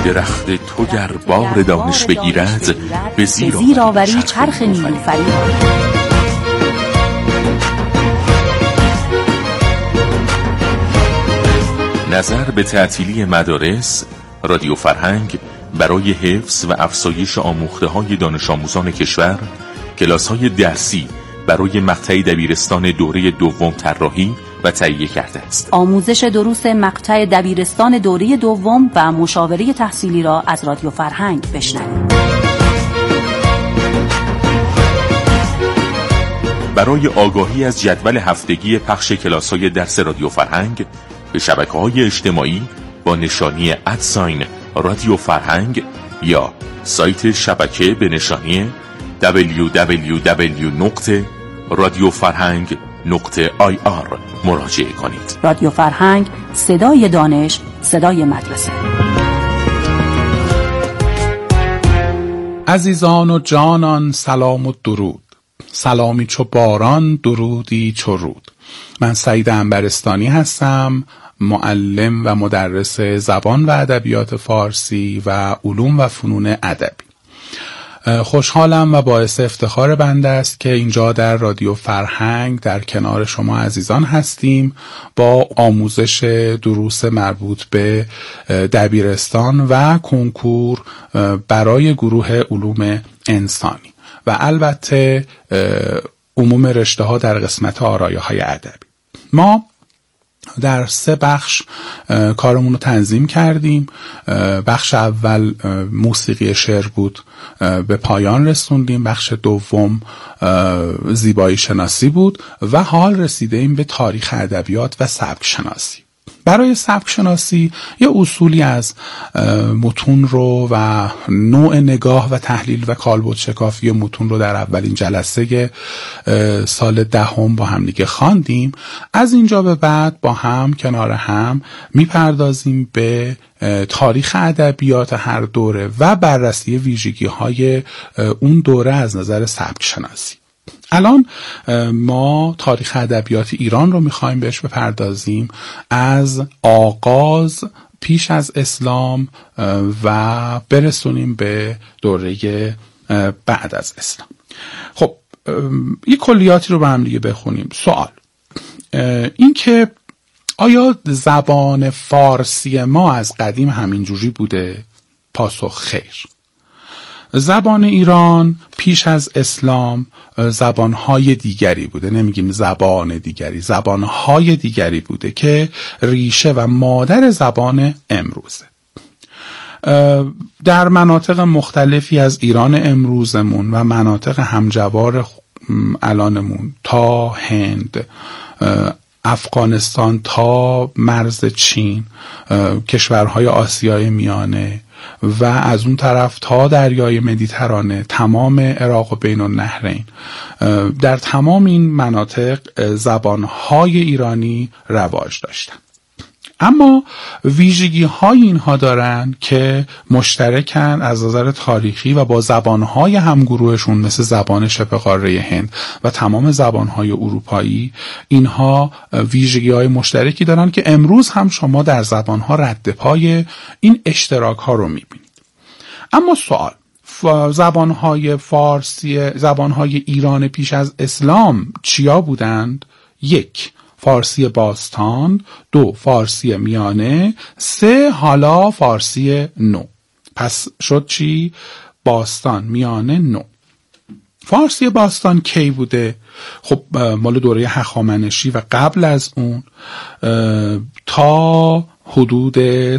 درخت تو گر بار دانش بگیرد به زیر آوری چرخ نیلوفری. نظر به تعطیلی مدارس، رادیو فرهنگ برای حفظ و افزایش آموخته‌های دانش آموزان کشور، کلاس‌های درسی برای مقطع دبیرستان دوره دوم طراحی و تهیه کرده است. آموزش دروس مقطع دبیرستان دوره دوم و مشاوره تحصیلی را از رادیو فرهنگ بشنوید. برای آگاهی از جدول هفتگی پخش کلاس‌های درس رادیو فرهنگ به شبکه‌های اجتماعی با نشانی رادیو فرهنگ یا سایت شبکه به نشانی www.radiofarhang.ir مراجعه کنید. رادیو فرهنگ، صدای دانش، صدای مدرسه. عزیزان و جانان سلام و درود. سلامی چو باران، درودی چو رود. من سعید عنبرستانی هستم، معلم و مدرس زبان و ادبیات فارسی و علوم و فنون ادبی. خوشحالم و باعث افتخار بنده است که اینجا در رادیو فرهنگ در کنار شما عزیزان هستیم با آموزش دروس مربوط به دبیرستان و کنکور برای گروه علوم انسانی و البته عموم رشته ها در قسمت آرایه‌های ادبی. ما در 3 بخش کارمون رو تنظیم کردیم. بخش اول موسیقی شعر بود، به پایان رسوندیم. بخش دوم زیبایی شناسی بود و حال رسیدیم به تاریخ ادبیات و سبک شناسی. برای سبک شناسی یه اصولی از متون رو و نوع نگاه و تحلیل و کالبد شکافی متون رو در اولین جلسه سال 10 با هم دیگه خواندیم. از اینجا به بعد با هم کنار هم میپردازیم به تاریخ ادبیات هر دوره و بررسی ویژگی‌های اون دوره از نظر سبک شناسی. الان ما تاریخ ادبیات ایران رو میخوایم بهش بپردازیم از آغاز پیش از اسلام و برسونیم به دوره بعد از اسلام. خب یک کلیاتی رو با هم دیگه بخونیم. سوال این که آیا زبان فارسی ما از قدیم همینجوری بوده؟ پاسخ خیر. زبان ایران پیش از اسلام زبانهای دیگری بوده، نمیگیم زبان دیگری، زبانهای دیگری بوده که ریشه و مادر زبان امروزه. در مناطق مختلفی از ایران امروزمون و مناطق همجوار الانمون تا هند، افغانستان تا مرز چین، کشورهای آسیای میانه و از اون طرف تا دریای مدیترانه، تمام عراق و بین النهرین، در تمام این مناطق زبانهای ایرانی رواج داشتن. اما ویژگی های اینها دارن که مشترکن از نظر تاریخی و با زبانهای همگروهشون مثل زبان شبه قاره هند و تمام زبانهای اروپایی. اینها ویژگی های مشترکی دارن که امروز هم شما در زبانها رد پای این اشتراک ها رو میبینید. اما سوال، زبانهای فارسی، زبانهای ایران پیش از اسلام چیا بودند؟ 1. فارسی باستان، 2. فارسی میانه، 3. حالا فارسی نو. پس شد چی؟ باستان، میانه، نو. فارسی باستان کی بوده؟ خب مال دوره هخامنشی و قبل از اون تا حدود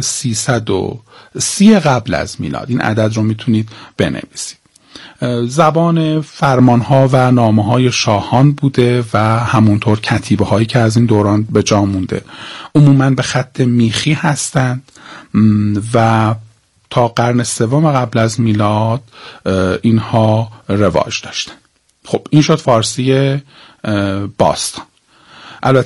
330 قبل از میلاد. این عدد رو میتونید بنویسید. زبان فرمانها و نامه‌های شاهان بوده و همونطور کتیبه هایی که از این دوران به جا مونده عموماً به خط میخی هستند و تا قرن 3 قبل از میلاد اینها رواج داشتن. خب این شد فارسی باستان. البته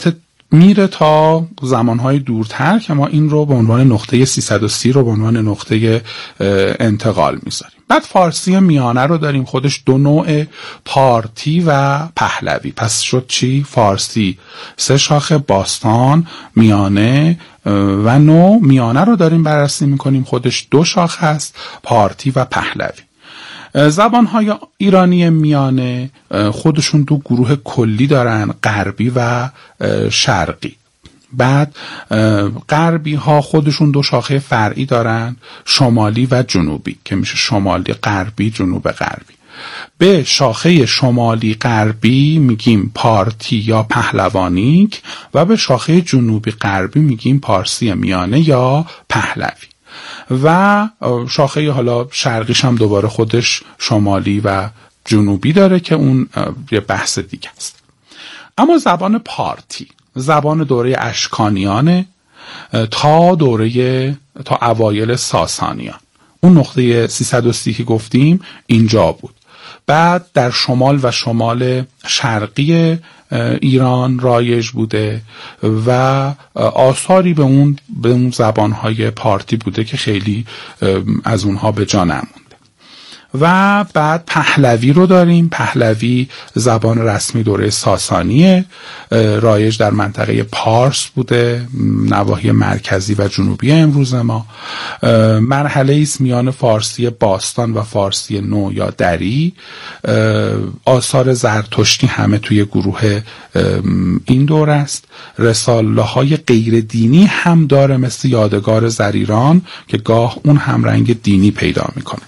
میره تا زمانهای دورتر که ما این رو به عنوان نقطه 330 رو به عنوان نقطه انتقال میذاریم. بعد فارسی میانه رو داریم، خودش دو نوع، پارتی و پهلوی. پس شد چی؟ فارسی 3 شاخه، باستان، میانه و نو. میانه رو داریم بررسی میکنیم، خودش 2 شاخه است، پارتی و پهلوی. زبانهای ایرانی میانه خودشون 2 گروه کلی دارن، غربی و شرقی. بعد غربی ها خودشون 2 شاخه فرعی دارن، شمالی و جنوبی، که میشه شمالی غربی، جنوب غربی. به شاخه شمالی غربی میگیم پارتی یا پهلوانیک و به شاخه جنوبی غربی میگیم پارسی میانه یا پهلوی. و شاخه حالا شرقیش هم دوباره خودش شمالی و جنوبی داره که اون یه بحث دیگه است. اما زبان پارتی زبان دوره اشکانیانه تا اوایل ساسانیان. اون نقطه 330 که گفتیم اینجا بود. بعد در شمال و شمال شرقی ایران رایج بوده و آثاری به اون زبانهای پارتی بوده که خیلی از اونها به جا نمونده. و بعد پهلوی رو داریم. پهلوی زبان رسمی دوره ساسانیه، رایج در منطقه پارس بوده، نواحی مرکزی و جنوبی امروز ما. مرحله است میان فارسی باستان و فارسی نو یا دری. آثار زرتشتی همه توی گروه این دور است. رساله های غیر دینی هم داره، مثل یادگار زریران که گاه اون هم رنگ دینی پیدا میکنه.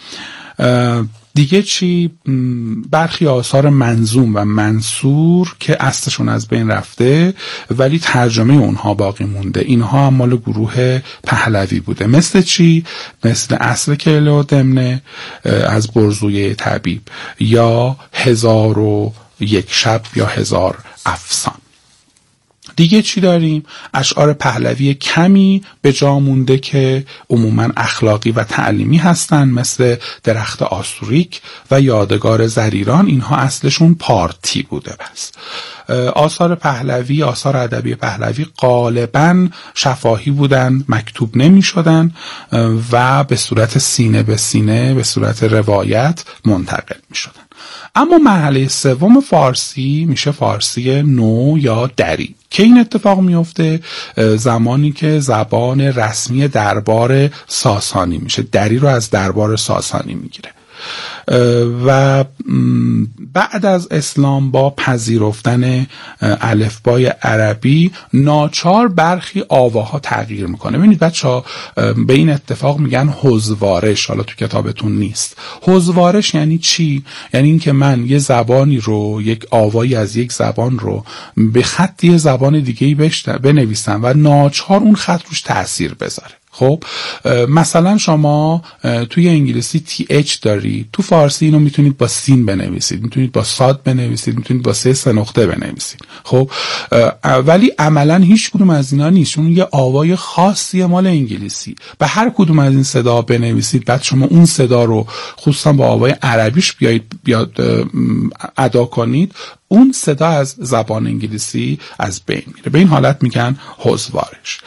دیگه چی؟ برخی آثار منظوم و منثور که اصلشون از بین رفته ولی ترجمه اونها باقی مونده. اینها هم مال گروه پهلوی بوده. مثل چی؟ مثل اصل کله و دمنه از برزوی طبیب یا 1001 شب یا 1000 افسان. دیگه چی داریم؟ اشعار پهلوی کمی به جا مونده که عموماً اخلاقی و تعلیمی هستن، مثل درخت آسوریک و یادگار زریران. اینها اصلشون پارتی بوده. بس آثار پهلوی، آثار ادبی پهلوی غالباً شفاهی بودن، مکتوب نمی شدن و به صورت سینه به سینه، به صورت روایت منتقل می شدن. اما مرحله سوم فارسی میشه فارسی نو یا دری. که این اتفاق میفته زمانی که زبان رسمی دربار ساسانی میشه. دری رو از دربار ساسانی میگیره و بعد از اسلام با پذیرفتن الفبای عربی ناچار برخی آواها تغییر میکنه. ببینید بچه‌ها، به این اتفاق میگن حضوارش. حالا تو کتابتون نیست. حضوارش یعنی چی؟ یعنی این که من یه زبانی رو، یک آوایی از یک زبان رو به خط یه زبان دیگه‌ای بنویسم و ناچار اون خط روش تأثیر بذاره. خب مثلا شما توی انگلیسی TH داری، تو فارسی اینو میتونید با سین بنویسید، میتونید با صاد بنویسید، میتونید با 3 نقطه بنویسید. خب ولی عملا هیچ کدوم از اینا نیست. اون یه آوای خاصی مال انگلیسی. به هر کدوم از این صدا بنویسید، بعد شما اون صدا رو خصوصا با آوای عربیش بیاد ادا کنید، اون صدا از زبان انگلیسی از بین میره. به این حالت میگن حضوارش.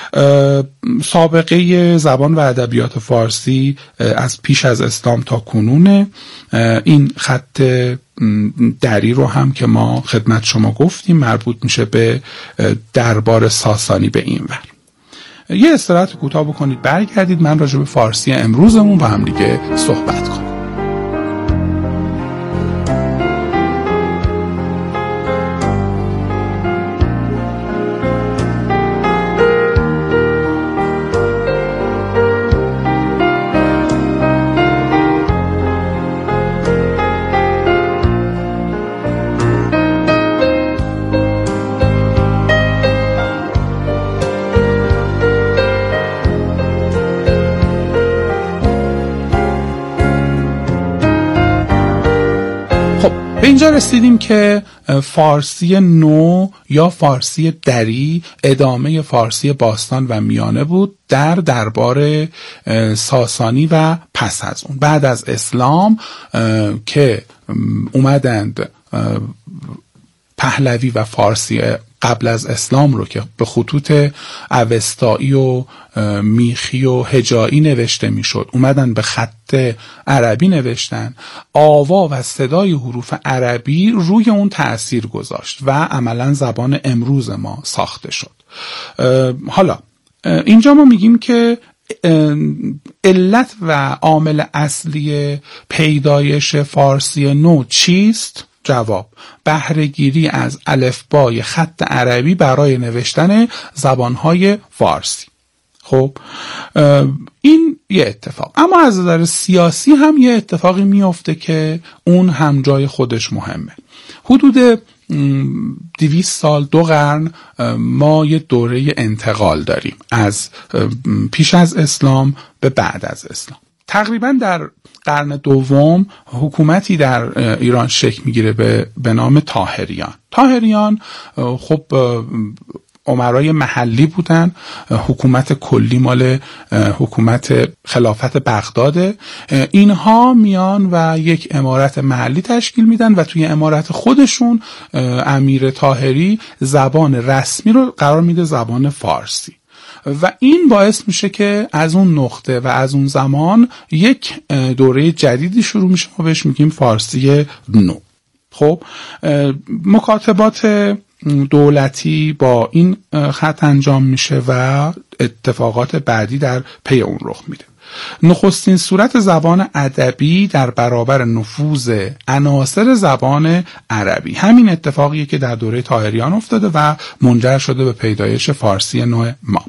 سابقه زبان و ادبیات فارسی از پیش از اسلام تا کنونه. این خط دری رو هم که ما خدمت شما گفتیم مربوط میشه به دربار ساسانی به این ور. یه استراحت کوتاه بکنید، برگردید، من راجع به فارسی امروزمون با هم دیگه صحبت کنم. به اینجا رسیدیم که فارسی نو یا فارسی دری ادامه فارسی باستان و میانه بود در دربار ساسانی و پس از اون. بعد از اسلام که اومدند پهلوی و فارسی قبل از اسلام رو که به خطوط اوستایی و میخی و هجایی نوشته میشد اومدن به خط عربی نوشتن، آوا و صدای حروف عربی روی اون تأثیر گذاشت و عملا زبان امروز ما ساخته شد. حالا اینجا ما میگیم که علت و عامل اصلی پیدایش فارسی نو چیست؟ جواب: بهره‌گیری از الفبای خط عربی برای نوشتن زبانهای فارسی. خب این یه اتفاق. اما از نظر سیاسی هم یه اتفاقی میفته که اون هم جای خودش مهمه. حدود 200 سال، 2 قرن ما یه دوره انتقال داریم از پیش از اسلام به بعد از اسلام. تقریبا در قرن دوم حکومتی در ایران شکل میگیره به نام طاهریان. طاهریان خب امرای محلی بودن، حکومت کلی مال حکومت خلافت بغداد. اینها میان و یک امارت محلی تشکیل میدن و توی امارت خودشون امیر طاهری زبان رسمی رو قرار میده زبان فارسی و این باعث میشه که از اون نقطه و از اون زمان یک دوره جدیدی شروع میشه، ما بهش میگیم فارسی نو. خب مکاتبات دولتی با این خط انجام میشه و اتفاقات بعدی در پی اون رخ میده. نخستین صورت زبان ادبی در برابر نفوذ عناصر زبان عربی، همین اتفاقیه که در دوره طاهریان افتاده و منجر شده به پیدایش فارسی نو ما.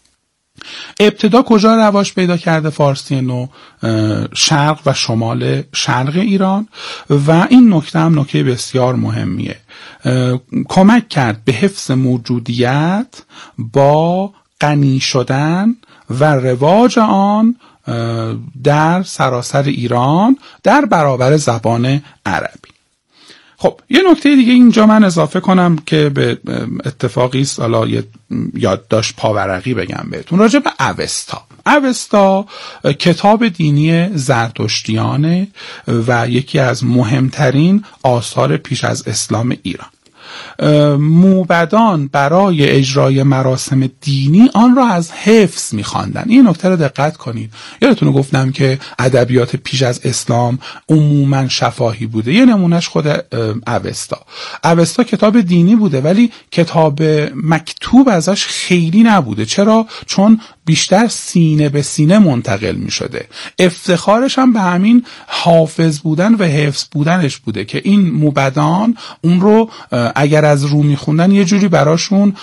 ابتدا کجا رواج پیدا کرده فارسی نو؟ شرق و شمال شرق ایران و این نکته هم نکته بسیار مهمیه. کمک کرد به حفظ موجودیت با غنی شدن و رواج آن در سراسر ایران در برابر زبان عربی. خب یه نکته دیگه اینجا من اضافه کنم که به اتفاقی است، حالا یه یادداشت پاورقی بگم بهتون راجع به اوستا. اوستا کتاب دینی زرتشتیانه و یکی از مهمترین آثار پیش از اسلام ایران. موبدان برای اجرای مراسم دینی آن را از حفظ می‌خواندند. این نکته رو دقت کنید. یادتونه گفتم که ادبیات پیش از اسلام عموماً شفاهی بوده. یه نمونهش خود اوستا کتاب دینی بوده ولی کتاب مکتوب ازش خیلی نبوده. چرا؟ چون بیشتر سینه به سینه منتقل می شده. افتخارش هم به همین حافظ بودن و حفظ بودنش بوده که این موبدان اون رو اگر از رو می خوندن یه جوری براشون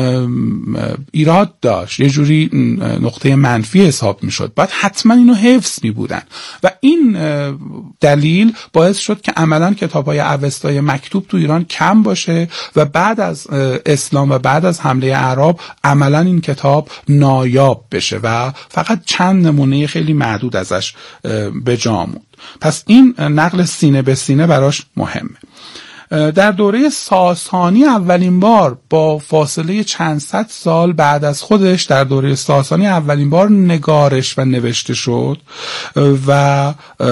ایراد داشت، یه جوری نقطه منفی حساب می شد، باید حتما اینو حفظ می بودن و این دلیل باعث شد که عملا کتاب‌های اوستای مکتوب تو ایران کم باشه و بعد از اسلام و بعد از حمله اعراب عملا این کتاب نایاب بشه و فقط چند نمونه خیلی معدود ازش به جا موند. پس این نقل سینه به سینه براش مهمه. در دوره ساسانی اولین بار با فاصله چند صد سال بعد از خودش در دوره ساسانی اولین بار نگارش و نوشته شد و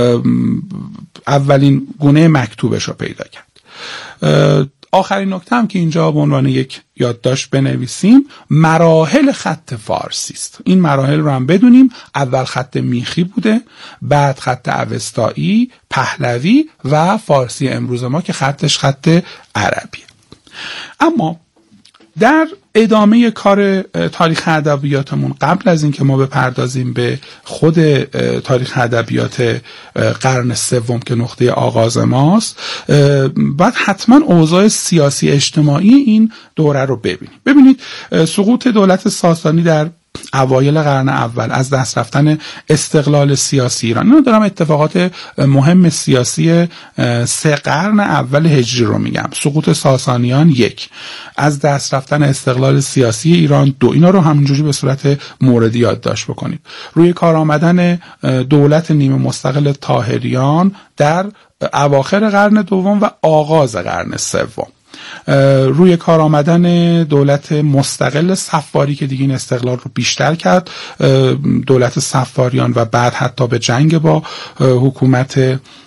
اولین گونه مکتوبش رو پیدا کرد. آخرین نکته هم که اینجا به عنوان یک یادداشت بنویسیم مراحل خط فارسی است. این مراحل رو هم بدونیم. اول خط میخی بوده، بعد خط اوستایی، پهلوی و فارسی امروز ما که خطش خط عربیه. اما در ادامه کار تاریخ ادبیاتمون قبل از اینکه ما بپردازیم به خود تاریخ ادبیات قرن سوم که نقطه آغاز ماست، باید حتما اوضاع سیاسی اجتماعی این دوره رو ببینیم. ببینید سقوط دولت ساسانی در اوایل قرن اول، از دست رفتن استقلال سیاسی ایران، اینو دارم اتفاقات مهم سیاسی 3 قرن اول هجری رو میگم. سقوط ساسانیان 1، از دست رفتن استقلال سیاسی ایران 2. اینا رو همینجوری به صورت موردی یادداشت بکنید. روی کار آمدن دولت نیمه مستقل طاهریان در اواخر قرن دوم و آغاز قرن سوم. روی کار آمدن دولت مستقل صفاری که دیگه این استقلال رو بیشتر کرد، دولت صفاریان و بعد حتی به جنگ با حکومت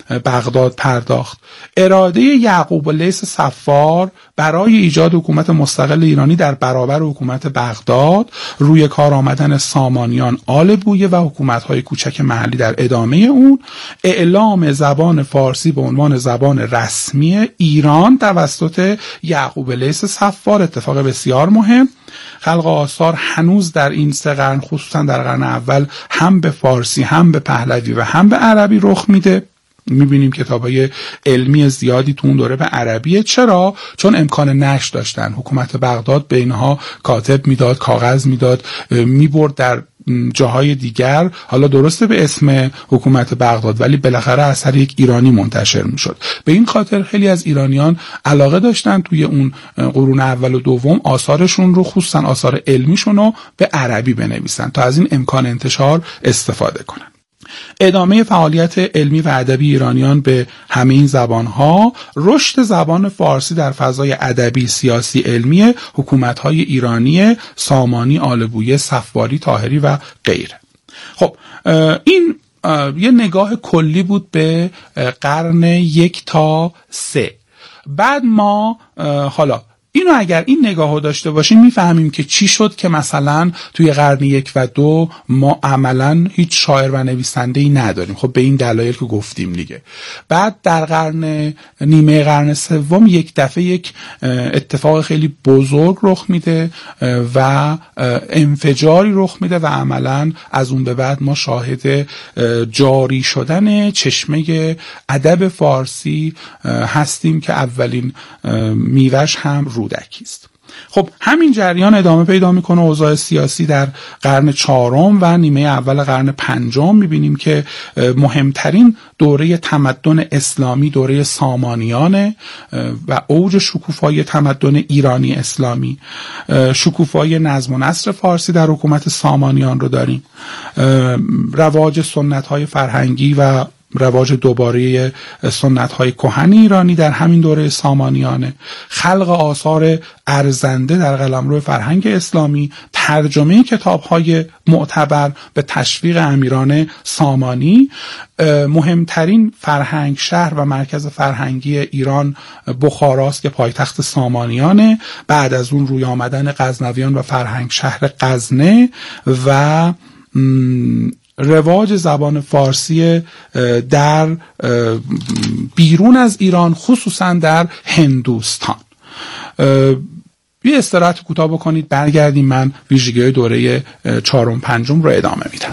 بغداد پرداخت. اراده یعقوب اللیث صفار برای ایجاد حکومت مستقل ایرانی در برابر حکومت بغداد، روی کار آمدن سامانیان، آل بویه و حکومت‌های کوچک محلی در ادامه اون، اعلام زبان فارسی به عنوان زبان رسمی ایران توسط یعقوب اللیث صفار، اتفاق بسیار مهم. خلق آثار هنوز در این 3 قرن، خصوصا در قرن اول، هم به فارسی، هم به پهلوی و هم به عربی رخ میده. میبینیم کتابای علمی زیادی تو اون دوره به عربیه. چرا؟ چون امکان نشر داشتن. حکومت بغداد به اینها کاتب میداد، کاغذ میداد، میبرد در جاهای دیگر، حالا درسته به اسم حکومت بغداد، ولی بالاخره اثر یک ایرانی منتشر میشد. به این خاطر خیلی از ایرانیان علاقه داشتن توی اون قرون اول و دوم آثارشون رو، خصوصا آثار علمیشون رو، به عربی بنویسن تا از این امکان انتشار استفاده کنن. ادامه فعالیت علمی و ادبی ایرانیان به همه این زبانها، رشد زبان فارسی در فضای ادبی، سیاسی، علمی حکومت‌های ایرانی سامانی، آل بویه، صفاری، طاهری و غیره. خب این یه نگاه کلی بود به قرن 1 تا 3. بعد ما حالا اینو اگر این نگاهو داشته باشیم میفهمیم که چی شد که مثلا توی قرن 1 و 2 ما عملا هیچ شاعر و نویسنده‌ای نداریم. خب به این دلایل که گفتیم دیگه. بعد در نیمه قرن 3 یک دفعه یک اتفاق خیلی بزرگ رخ میده و انفجاری رخ میده و عملا از اون به بعد ما شاهد جاری شدن چشمه ادب فارسی هستیم که اولین میوه‌اش هم رودکی است. خب همین جریان ادامه پیدا میکنه. اوضاع سیاسی در قرن 4 و نیمه اول قرن 5 میبینیم که مهمترین دوره تمدن اسلامی دوره سامانیانه و اوج شکوفای تمدن ایرانی اسلامی. شکوفای نظم و نثر فارسی در حکومت سامانیان رو داریم. رواج سنت‌های فرهنگی و رواج دوباره سنت‌های کهن ایرانی در همین دوره سامانیانه. خلق آثار ارزنده در قلمرو فرهنگ اسلامی، ترجمه کتاب‌های معتبر به تشویق امیران سامانی. مهمترین فرهنگ شهر و مرکز فرهنگی ایران بخاراست که پایتخت سامانیانه. بعد از اون روی آمدن غزنویان و فرهنگ شهر غزنه و رواج زبان فارسی در بیرون از ایران، خصوصا در هندوستان. یه استراحت کوتاه بکنید، برگردیم من ویژگی‌های دوره 4 و 5 رو ادامه میدم.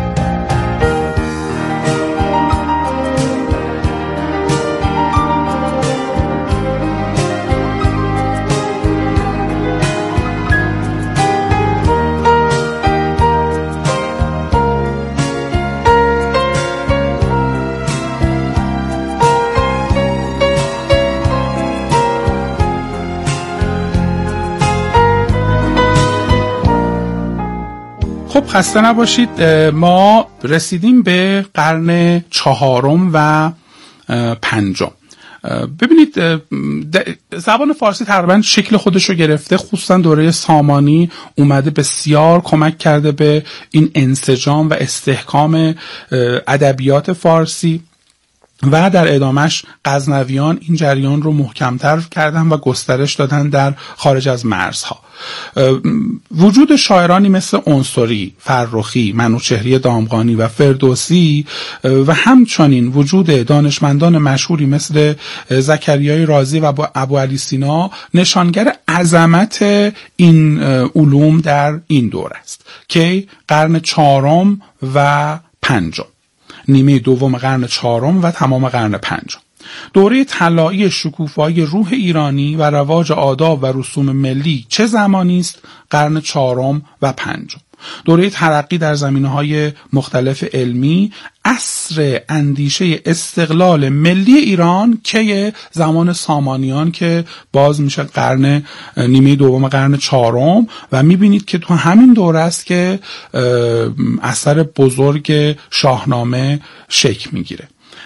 خب خسته نباشید. ما رسیدیم به قرن 4 و 5. ببینید زبان فارسی تقریبا شکل خودش رو گرفته، خصوصا دوره سامانی اومده بسیار کمک کرده به این انسجام و استحکام ادبیات فارسی و در ادامش غزنویان این جریان رو محکمتر کردن و گسترش دادن در خارج از مرزها. وجود شاعرانی مثل عنصری، فرخی، منوچهری دامغانی و فردوسی و همچنین وجود دانشمندان مشهوری مثل زکریای رازی و ابوعلی سینا نشانگر عظمت این علوم در این دوره است که قرن 4 و 5، نیمه دوم قرن 4 و تمام قرن 5. دوره طلایی شکوفایی روح ایرانی و رواج آداب و رسوم ملی چه زمانی است؟ قرن 4 و 5. دوره ترقی در زمینه‌های مختلف علمی، عصر اندیشه استقلال ملی ایران که زمان سامانیان که باز میشه قرن نیمه دوم قرن 4 و میبینید که تو همین دوره است که اثر بزرگ شاهنامه شکل میگیره.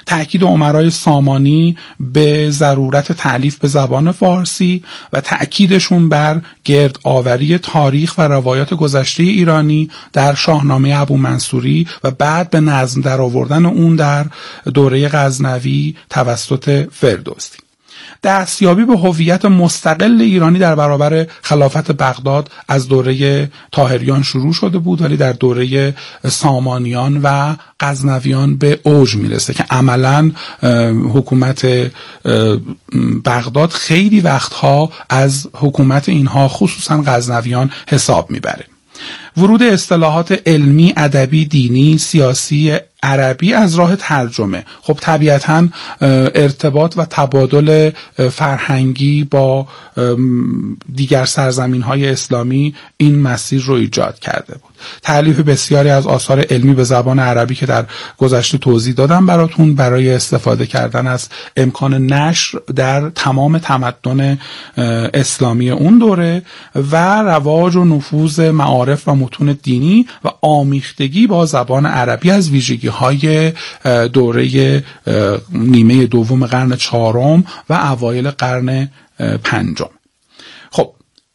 تأکید امرای سامانی به ضرورت تألیف به زبان فارسی و تأکیدشون بر گرد آوری تاریخ و روایات گذشته ایرانی در شاهنامه ابومنصوری و بعد به نظم در آوردن اون در دوره غزنوی توسط فردوسی. دستیابی به هویت مستقل ایرانی در برابر خلافت بغداد از دوره طاهریان شروع شده بود، ولی در دوره سامانیان و غزنویان به اوج میرسه که عملاً حکومت بغداد خیلی وقتها از حکومت اینها خصوصاً غزنویان حساب میبره. ورود اصطلاحات علمی، ادبی، دینی، سیاسی عربی از راه ترجمه، خب طبیعتاً ارتباط و تبادل فرهنگی با دیگر سرزمین‌های اسلامی این مسیر رو ایجاد کرده بود. تألیف بسیاری از آثار علمی به زبان عربی که در گذشته توضیح دادم براتون برای استفاده کردن از امکان نشر در تمام تمدن اسلامی اون دوره و رواج و نفوذ معارف و متون دینی و آمیختگی با زبان عربی از ویژگی‌های دوره نیمه دوم قرن چهارم و اوایل قرن پنجم. خب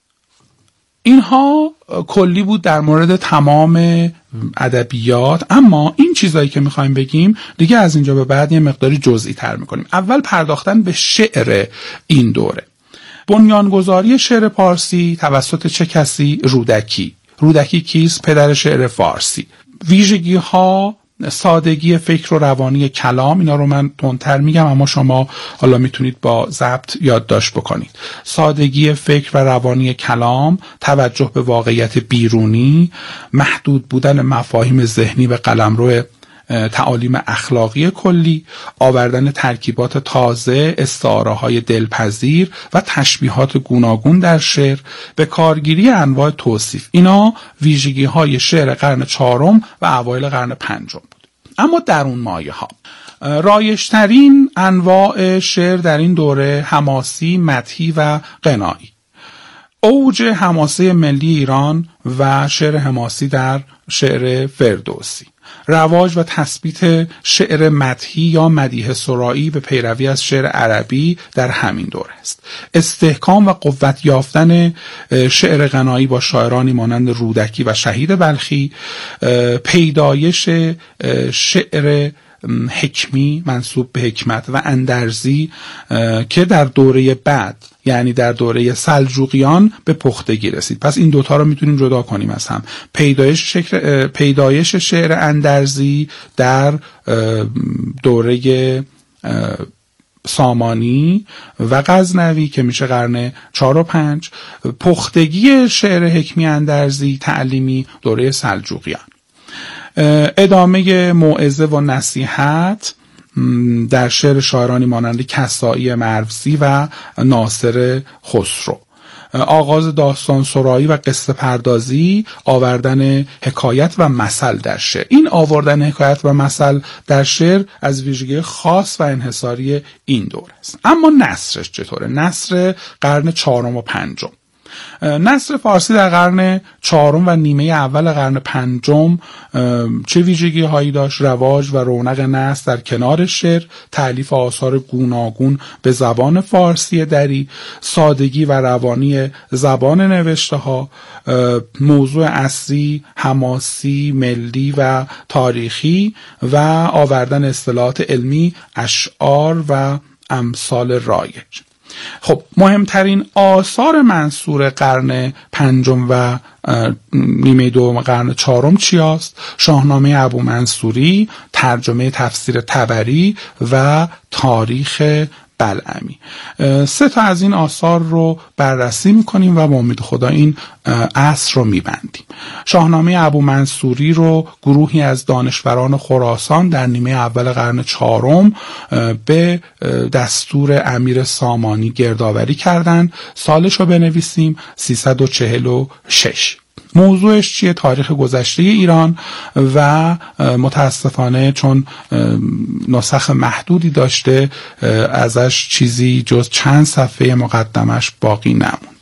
اینها کلی بود در مورد تمام ادبیات، اما این چیزایی که میخوایم بگیم دیگه از اینجا به بعد یه مقداری جزئی تر میکنیم. اول پرداختن به شعر این دوره. بنیانگذاری شعر پارسی توسط چه کسی؟ رودکی. رودکی کیست؟ پدر شعر فارسی. ویژگی ها، سادگی فکر و روانی کلام، اینا رو من تندتر میگم اما شما حالا میتونید با ضبط یادداشت بکنید. سادگی فکر و روانی کلام، توجه به واقعیت بیرونی، محدود بودن مفاهیم ذهنی به قلمرو تعالیم اخلاقی کلی، آوردن ترکیبات تازه، استعاره‌های دلپذیر و تشبیهات گوناگون در شعر، به کارگیری انواع توصیف. اینا ویژگی‌های شعر قرن چهارم و اوایل قرن پنجم بود. اما در اون مایه‌ها رایج‌ترین انواع شعر در این دوره حماسی، مدحی و غنایی. اوج حماسه ملی ایران و شعر حماسی در شعر فردوسی. رواج و تثبیت شعر مدحی یا مدیح سرایی به پیروی از شعر عربی در همین دوره است. استحکام و قوت یافتن شعر غنایی با شاعرانی مانند رودکی و شهید بلخی، پیدایش شعر حکمی منسوب به حکمت و اندرزی که در دوره بعد یعنی در دوره سلجوقیان به پختگی رسید. پس این دوتا رو میتونیم جدا کنیم از هم. پیدایش شعر اندرزی در دوره سامانی و غزنوی که میشه قرن 4 و 5، پختگی شعر حکمی اندرزی تعلیمی دوره سلجوقیان. ادامه موعظه و نصیحت در شعر شاعرانی مانند کسایی مروزی و ناصر خسرو. آغاز داستان سرایی و قصه پردازی، آوردن حکایت و مثل در شعر. این آوردن حکایت و مثل در شعر از ویژگی خاص و انحصاری این دوره است. اما نثرش چطوره؟ نثر قرن 4 و 5. نثر فارسی در قرن 4 و نیمه اول قرن 5 چه ویژگی هایی داشت؟ رواج و رونق نثر در کنار شعر، تألیف آثار گوناگون به زبان فارسی دری، سادگی و روانی زبان نوشته ها، موضوع اصلی حماسی، ملی و تاریخی و آوردن اصطلاحات علمی، اشعار و امثال رایج. خب مهمترین آثار منثور قرن 5 و نیمه دوم قرن 4 چی است؟ شاهنامه ابومنصوری، ترجمه تفسیر طبری و تاریخ بلعمی. 3 تا از این آثار رو بررسی میکنیم و با امید خدا این عصر رو میبندیم. شاهنامه ابومنصوری رو گروهی از دانشوران خراسان در نیمه اول قرن 4 به دستور امیر سامانی گردآوری کردند. سالش رو بنویسیم 346. موضوعش چیه؟ تاریخ گذشته ایران و متاسفانه چون نسخ محدودی داشته ازش چیزی جز چند صفحه مقدمش باقی نمونده.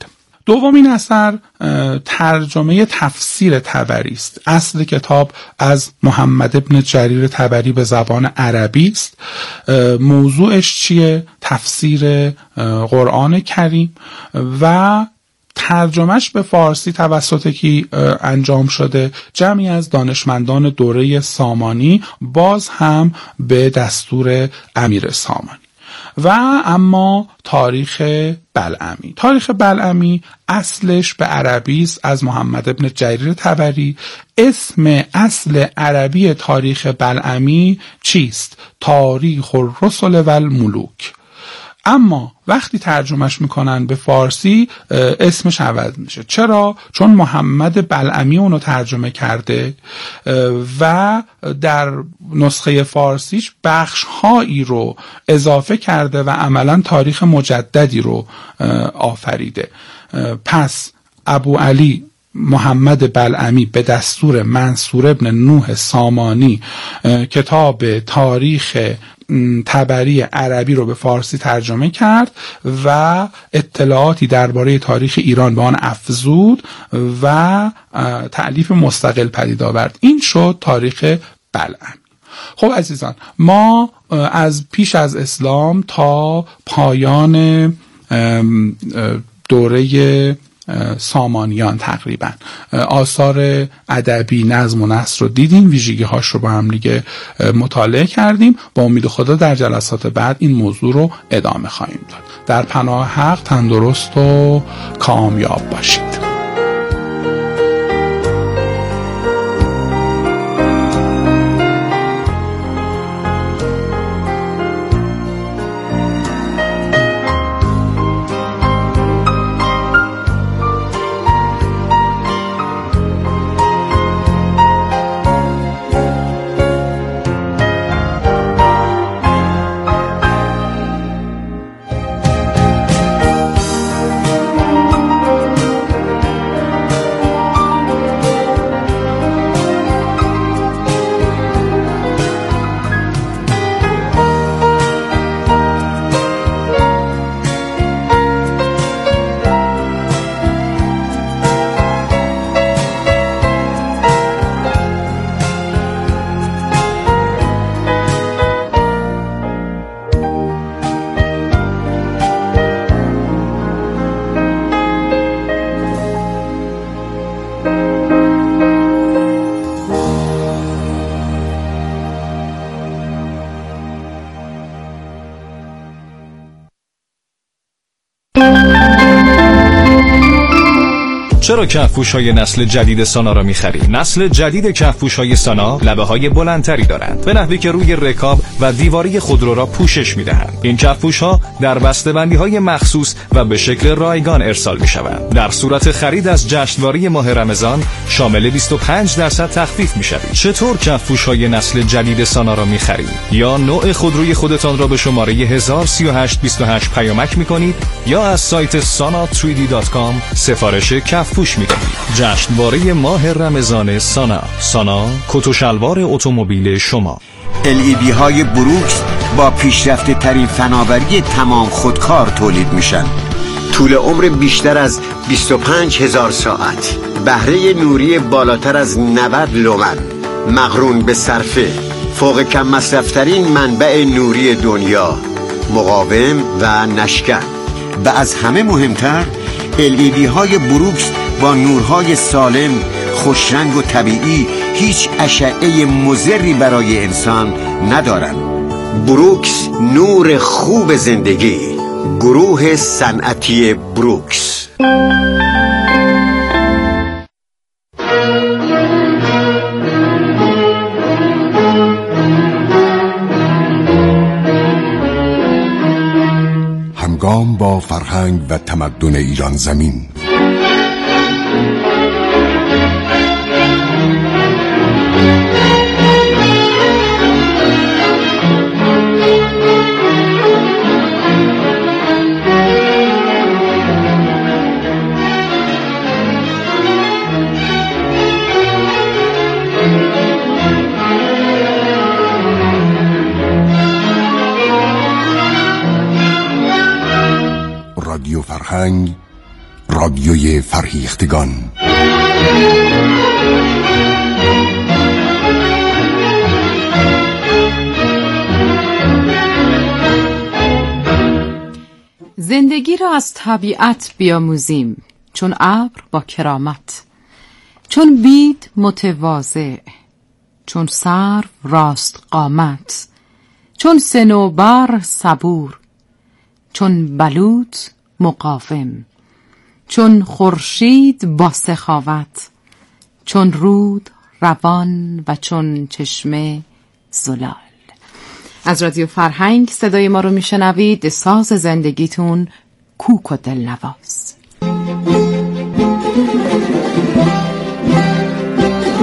دومین اثر ترجمه تفسیر طبری است. اصل کتاب از محمد ابن جریر طبری به زبان عربی است. موضوعش چیه؟ تفسیر قرآن کریم و ترجمهش به فارسی توسط کی انجام شده؟ جمعی از دانشمندان دوره سامانی، باز هم به دستور امیر سامانی. و اما تاریخ بلعمی اصلش به عربی است، از محمد ابن جریر طبری. اسم اصل عربی تاریخ بلعمی چیست؟ تاریخ الرسل و الملوک. اما وقتی ترجمهش میکنن به فارسی اسمش عوض میشه. چرا؟ چون محمد بلعمی اونو ترجمه کرده و در نسخه فارسیش بخشهایی رو اضافه کرده و عملا تاریخ مجددی رو آفریده. پس ابو علی محمد بلعمی به دستور منصور ابن نوح سامانی کتاب تاریخ طبری عربی رو به فارسی ترجمه کرد و اطلاعاتی درباره تاریخ ایران به آن افزود و تألیف مستقل پدید آورد. این شد تاریخ بلعمی. خب عزیزان، ما از پیش از اسلام تا پایان دوره سامانیان تقریبا آثار ادبی، نظم و نثر رو دیدیم، ویژگی هاش رو با هم دیگه مطالعه کردیم. با امید خدا در جلسات بعد این موضوع رو ادامه خواهیم داد. در پناه حق تندرست و کامیاب باشید. چرا کهفپوش‌های نسل جدید سانا را می‌خری؟ نسل جدید کهفپوش‌های سانا لبه‌های بلندتری دارند، به نحوی که روی رکاب و دیواری خودرو را پوشش می‌دهند. این کهفپوش‌ها در بسته‌بندی‌های مخصوص و به شکل رایگان ارسال می‌شوند. در صورت خرید از جشنواره ماه رمضان شامل 25% تخفیف می‌شوید. چطور کهفپوش‌های نسل جدید سانا را می‌خرید؟ یا نوع خودروی خودتان را به شماره 103828 پیامک می‌کنید یا از سایت sana3d.com سفارش کهفپوش می‌دهید. جشنواره ماه رمضان سانا کت و شلوار اتومبیل شما. LED های بروکس با پیشرفته ترین فناوری تمام خودکار تولید میشن. طول عمر بیشتر از 25,000 ساعت، بهره نوری بالاتر از 90 لومن، مقرون به صرفه، فوق کم مصرفترین منبع نوری دنیا، مقاوم و نشکن. و از همه مهمتر LED های بروکس با نورهای سالم، خوشرنگ و طبیعی هیچ اشعه مضری برای انسان ندارند. بروکس، نور خوب زندگی. گروه صنعتی بروکس. همگام با فرهنگ و تمدن ایران زمین. رادیو فرهنگ رادیوی فرهیختگان. زندگی را از طبیعت بیاموزیم، چون ابر با کرامت، چون بید متواضع، چون سرو راست قامت، چون صنوبر صبور، چون بلوط مقاوم، چون خورشید با سخاوت، چون رود روان و چون چشمه زلال. از رادیو فرهنگ صدای ما رو میشنوید. ساز زندگیتون کوک و دلنواز.